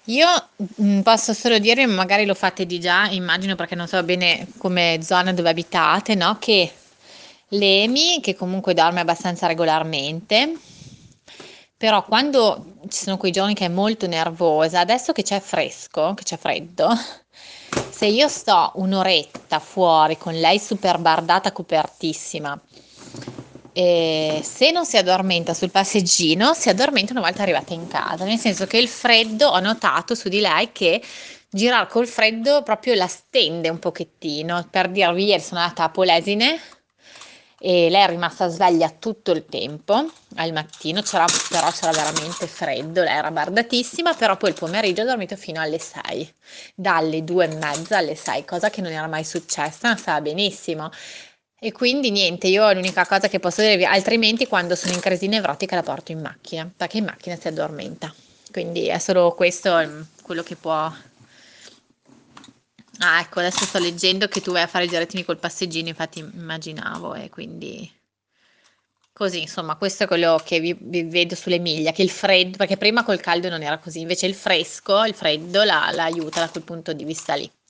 Io posso solo dirvi, magari lo fate di già, immagino perché non so bene come zona dove abitate, no? Che l'Emi, che comunque dorme abbastanza regolarmente, però quando ci sono quei giorni che è molto nervosa, adesso che c'è fresco, che c'è freddo, se io sto un'oretta fuori con lei super bardata, copertissima, e se non si addormenta sul passeggino, si addormenta una volta arrivata in casa, nel senso che il freddo, ho notato su di lei che girare col freddo proprio la stende un pochettino. Per dirvi, ieri sono andata a Polesine e lei è rimasta sveglia tutto il tempo. Al mattino però c'era veramente freddo, lei era bardatissima, però poi il pomeriggio ha dormito fino alle 6, dalle 2 e mezza alle 6, cosa che non era mai successa, ma stava benissimo. E quindi niente, io l'unica cosa che posso dirvi, altrimenti quando sono in crisi nevrotica la porto in macchina, perché in macchina si addormenta. Quindi è solo questo quello che può. Ah, ecco, adesso sto leggendo che tu vai a fare i girettini col passeggino, infatti immaginavo, e quindi così, insomma, questo è quello che vi vedo sulle miglia, che il freddo, perché prima col caldo non era così, invece il fresco, il freddo la aiuta da quel punto di vista lì.